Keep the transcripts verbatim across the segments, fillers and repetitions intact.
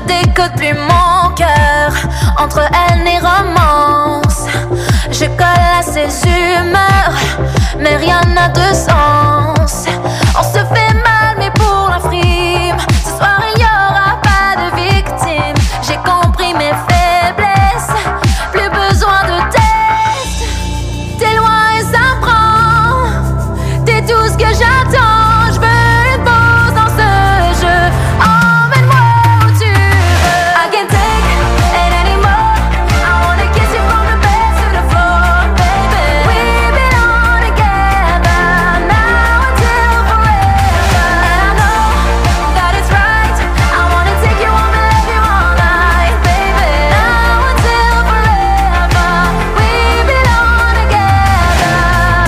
décode plus mon cœur. Entre haine et romance, je colle à ses humeurs, mais rien n'a de sens. On se fait mal, mais pour la frime, ce soir il y aura pas de victime. J'ai compris mes faiblesses, plus besoin de test. T'es loin et ça me prend, t'es tout ce que j'attends. Je veux une pause dans ce jeu. Emmène-moi où tu veux. I can't take it anymore. I wanna kiss you from the bed to the floor, baby. We belong together now until forever. And I know that it's right. I wanna take you home and love you all night, baby. Now until forever. We belong together.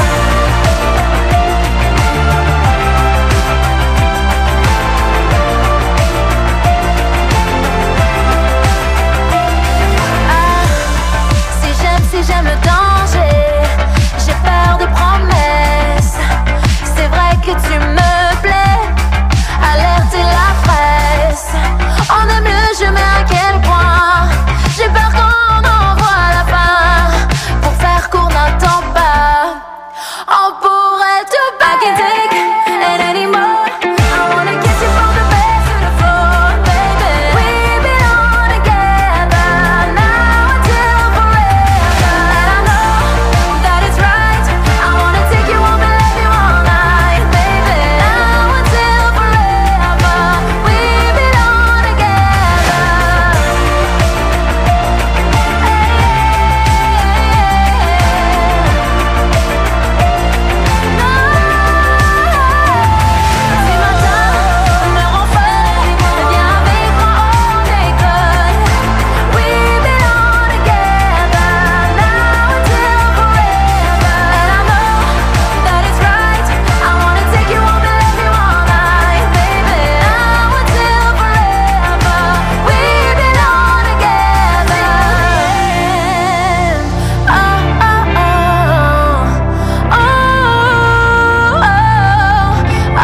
Si j'aime, si j'aime le danger, j'ai peur des promesses. C'est vrai que tu me plais, alerter la presse. On aime le jeu, mais à quel point? J'ai peur qu'on en voit la fin. Pour faire court, n'attends pas, on pourrait tout pas. I can't take it anymore. I wanna kiss you from the bed to the floor, baby. We belong together now until forever. And I know that it's right. I wanna take you home and love you all night, baby. Now until forever. We belong together. Si matin me rend folle, viens avec moi, on déconne. We belong together now until forever. And I know that it's right. I wanna take you home and love you all night, baby. Now until forever. We belong together. Oh, oh, oh. Oh, oh,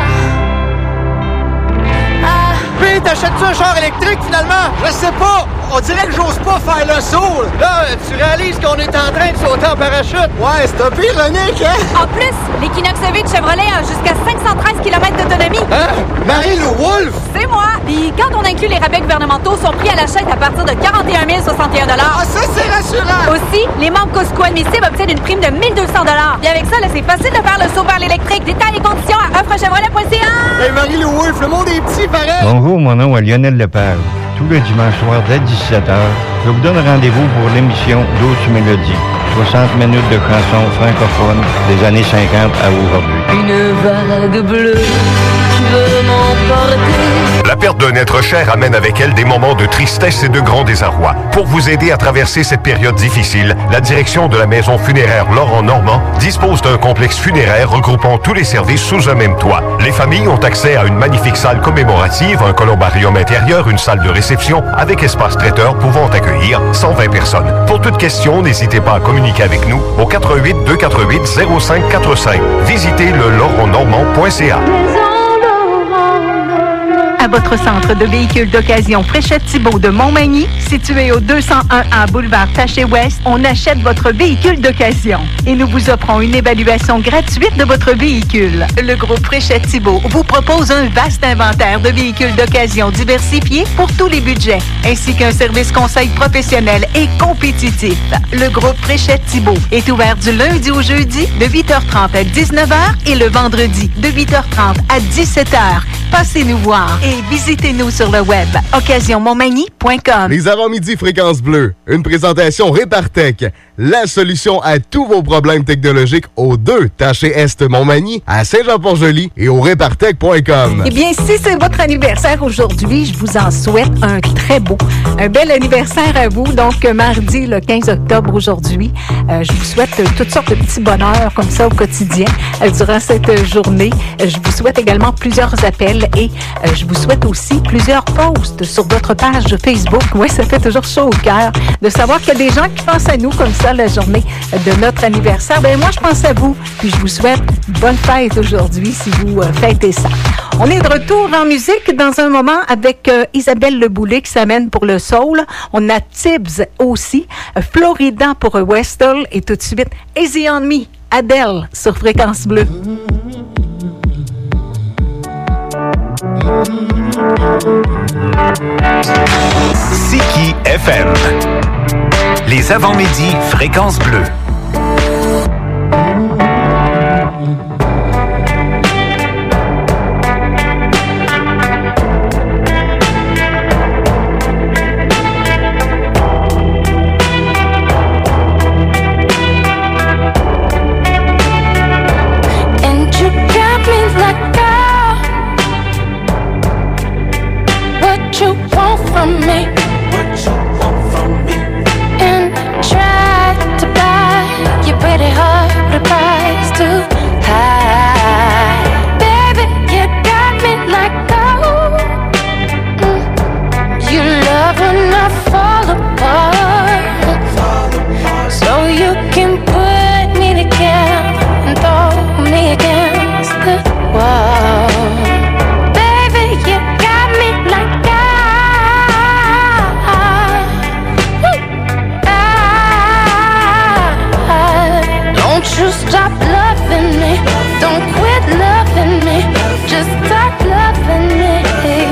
oh. Ah. Puis, t'achètes-tu un char électrique, finalement? Je sais pas. On dirait que j'ose pas faire le saut. Là, tu réalises qu'on est en train de sauter en parachute. Ouais, c'est un peu ironique, hein? En plus, l'Equinox E V de Chevrolet a jusqu'à cinq cent treize kilomètres d'autonomie. Hein? Marie-Lou Wolfe? C'est moi! Puis quand on inclut les rabais gouvernementaux, sont pris à l'achat à partir de quarante et un mille soixante et un dollars. Ah, ça, c'est rassurant. Aussi, les membres Costco admissibles obtiennent une prime de mille deux cents dollars. Puis avec ça, là, c'est facile de faire le saut vers l'électrique. Détails et conditions à offre chevrolet point c a. Hey, Marie-Lou Wolfe, le monde est petit, pareil. Bonjour, mon nom est Lionel Lepage. Tous les dimanches soirs dès dix-sept heures, je vous donne rendez-vous pour l'émission Douce Mélodie. soixante minutes de chansons francophones des années cinquante à aujourd'hui. Une vague bleue qui veut m'emporter. La perte d'un être cher amène avec elle des moments de tristesse et de grand désarroi. Pour vous aider à traverser cette période difficile, la direction de la maison funéraire Laurent Normand dispose d'un complexe funéraire regroupant tous les services sous un même toit. Les familles ont accès à une magnifique salle commémorative, un columbarium intérieur, une salle de réception avec espace traiteur pouvant accueillir cent vingt personnes. Pour toute question, n'hésitez pas à communiquer avec nous au quatre un huit, deux quatre huit, zéro cinq quatre cinq. Visitez le laurent normand point c a. À votre centre de véhicules d'occasion Fréchette-Thibault de Montmagny, situé au deux cent un A boulevard Taché-Ouest, on achète votre véhicule d'occasion et nous vous offrons une évaluation gratuite de votre véhicule. Le groupe Fréchette-Thibault vous propose un vaste inventaire de véhicules d'occasion diversifiés pour tous les budgets, ainsi qu'un service conseil professionnel et compétitif. Le groupe Fréchette-Thibault est ouvert du lundi au jeudi de huit heures trente à dix-neuf heures et le vendredi de huit heures trente à dix-sept heures. Passez nous voir et visitez-nous sur le web occasion montmagny point com. Les avant-midi Fréquence Bleue, une présentation Répartec, la solution à tous vos problèmes technologiques aux deux Taché Est Montmagny, à Saint-Jean-Port-Joli et au répartec point com. Eh bien, si c'est votre anniversaire aujourd'hui, je vous en souhaite un très beau, un bel anniversaire à vous. Donc, mardi, le quinze octobre aujourd'hui, euh, je vous souhaite euh, toutes sortes de petits bonheurs comme ça au quotidien euh, durant cette euh, journée. Euh, je vous souhaite également plusieurs appels et euh, je vous souhaite aussi plusieurs posts sur votre page Facebook. Oui, ça fait toujours chaud au cœur de savoir qu'il y a des gens qui pensent à nous comme ça la journée de notre anniversaire. Ben moi, je pense à vous. Puis je vous souhaite bonne fête aujourd'hui si vous euh, fêtez ça. On est de retour en musique dans un moment avec euh, Isabelle Leboulet qui s'amène pour le soul. On a Tibbs aussi, euh, Florida pour euh, Westall et tout de suite Easy on Me, Adele sur Fréquence Bleue. Ziki F M. Les avant-midi Fréquence Bleue. You want from me, what you want from me, and try to buy your pretty heart with a price too high. Baby, you got me like gold. Mm. You love when I fall apart, so you can put me together and throw me against the wall. Baby, you got me like don't you stop loving me, don't quit loving me, just stop loving me.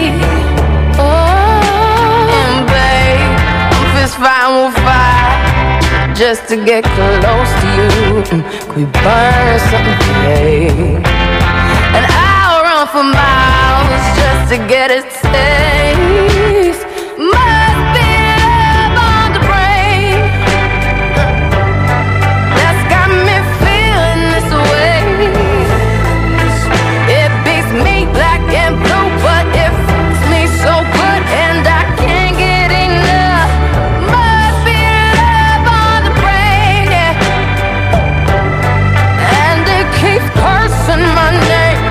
Oh, and babe, I'm fist fighting with fire just to get close to you. Could we burn something today? And I'll run for miles just to get a taste. Must be love on the brain that's got me feeling this way. It beats me black and blue, but it fucks me so good and I can't get enough. Must be love on the brain, yeah. And it keeps cursing my name.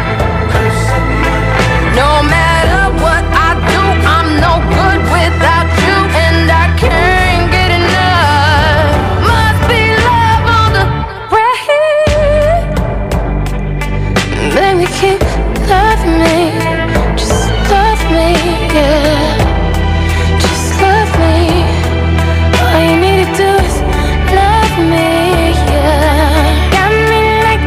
No matter what I do, I'm no good without you, and I can't get enough. Must be love on the brain. Baby, keep loving me, just love me, yeah. Just love me. All you need to do is love me, yeah. Got me like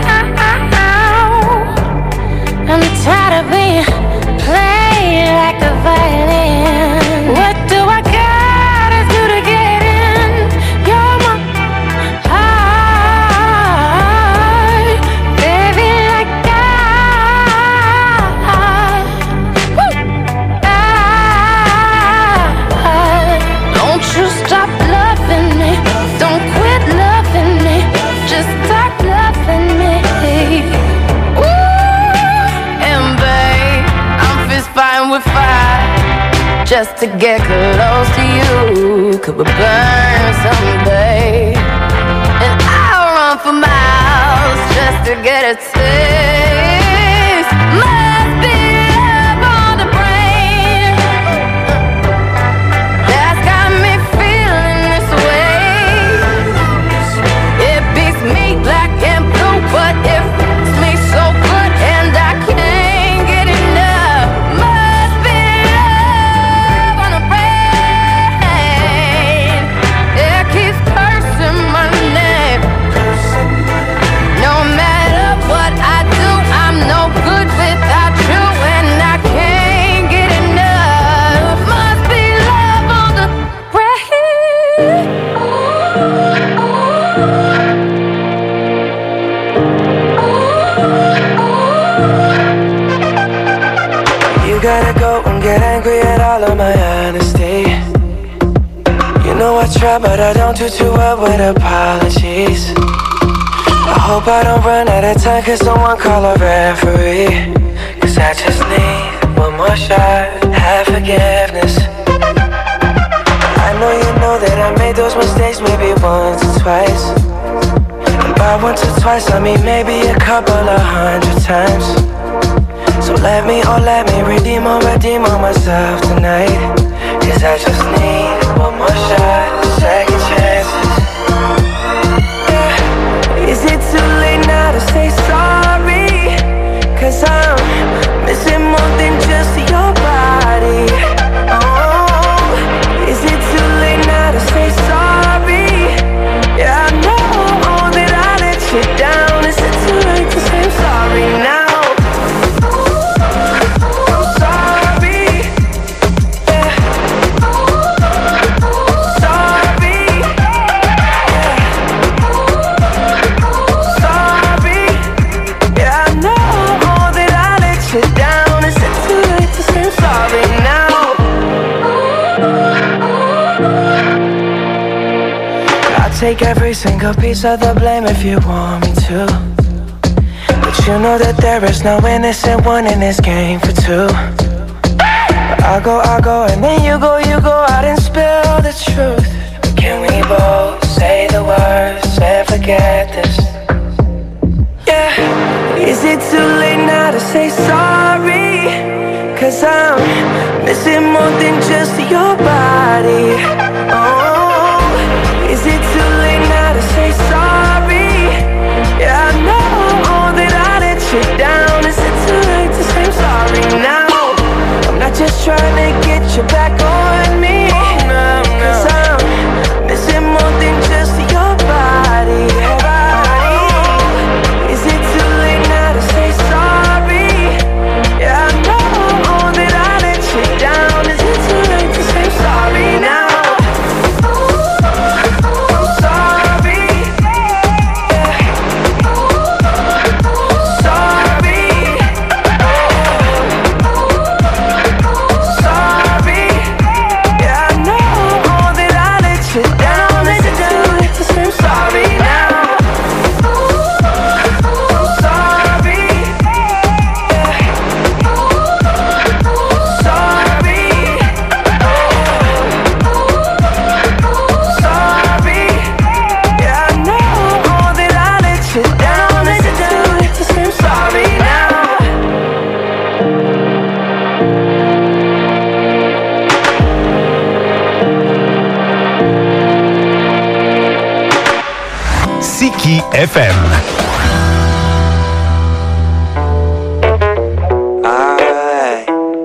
ow. I'm tired of being played like a violin. What do I gotta do to get in? You're my heart, baby, like I, woo, I. Don't you stop loving me, don't quit loving me, just stop loving me. And babe, I'm fist fighting with fire just to get close to you. Could we burn someday? And I'll run for miles just to get a taste. Must be love on the brain that's got me feeling this way. It beats me black and blue, but it fucks me so good and I can't get enough. Must be love on the brain. It keeps cursing my name. No matter what I do, I'm no good without you, and I can't get enough. Must be love on the brain. You gotta go and get angry at all of my honesty. You know I try, but I don't do too well with apologies. I hope I don't run out of time, cause someone call a referee. Cause I just need one more shot, have forgiveness. I know you know that I made those mistakes maybe once or twice. And by once or twice I mean maybe a couple of hundred times. So let me, oh let me redeem or redeem on myself tonight. Cause I just need one more shot, second chances. Yeah. Is it too late now to say sorry? Cause I'm take every single piece of the blame if you want me to. But you know that there is no innocent one in this game for two. But I go, I go, and then you go, you go out and spill the truth. But can we both say the words and forget this? Yeah. Is it too late now to say sorry? Cause I'm missing more than just your body. Oh, is it too late now to say sorry? Yeah, I know that I let you down. Is it too late to say I'm sorry now? I'm not just trying to get you back on me. Cause I'm missing more than just your body. Is it too late now to say sorry? Yeah, I know that I let you down. Is it too late to say I'm sorry now? I'm sorry. Yeah. Sorry. Sorry. Yeah, I know that I let you down. Is it too late to say I'm sorry now? I'm sorry. Yeah. Sorry. Sorry. Yeah, I know that I let you down. Is it too late to say I'm sorry now? Siki F M. Alright.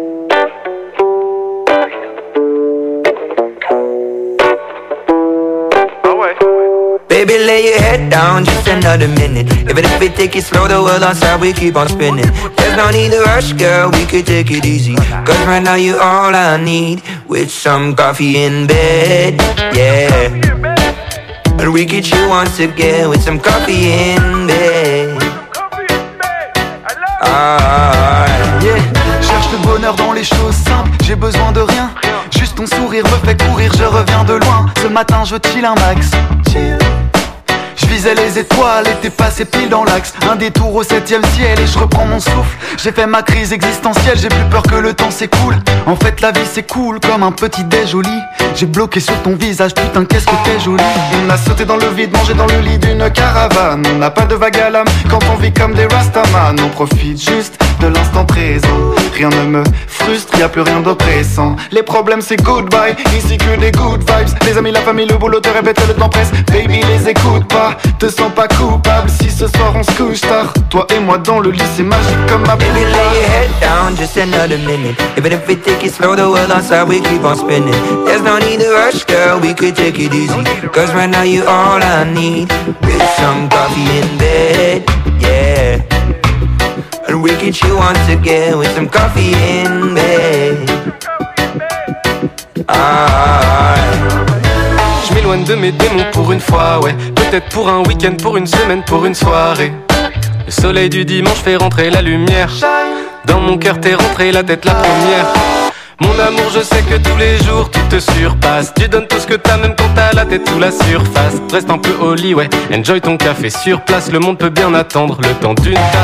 Baby, lay your head down just another minute. Even if we take it slow, the world outside we keep on spinning. There's no need to rush, girl, we could take it easy. Cause right now you're all I need. With some coffee in bed, yeah. And we could chill once again with some coffee in bed. Alright, yeah. Cherche le bonheur dans les choses simples, j'ai besoin de rien. Juste ton sourire me fait courir, je reviens de loin. Ce matin je chill un max. Chill. Je visais les étoiles et t'es passé pile dans l'axe. Un détour au septième ciel et je reprends mon souffle. J'ai fait ma crise existentielle, j'ai plus peur que le temps s'écoule. En fait la vie c'est cool comme un petit déj au lit. J'ai bloqué sur ton visage, putain qu'est-ce que t'es jolie. On a sauté dans le vide, mangé dans le lit d'une caravane. On n'a pas de vague à l'âme quand on vit comme des rastaman. On profite juste de l'instant présent. Rien ne me frustre, y'a plus rien d'oppressant. Les problèmes c'est goodbye, ici que des good vibes. Les amis, la famille, le boulot te répète, le temps presse. Baby les écoute pas, te sens pas coupable si ce soir on se couche tard. Toi et moi dans le lit c'est magique comme ma baby, lay your head down just another minute. Even if we take it slow, the world outside we keep on spinning. There's no need to rush, girl, we could take it easy. Cause right now you're all I need. With some coffee in bed, yeah. And we could chill once again with some coffee in bed. Alright. Je m'éloigne de mes démons pour une fois, ouais. Peut-être pour un week-end, pour une semaine, pour une soirée. Le soleil du dimanche fait rentrer la lumière. Dans mon cœur t'es rentré la tête la première. Mon amour, je sais que tous les jours tout te surpasse. Tu donnes tout ce que t'as même quand t'as la tête sous la surface. Reste un peu au lit, ouais. Enjoy ton café sur place, le monde peut bien attendre le temps d'une tasse.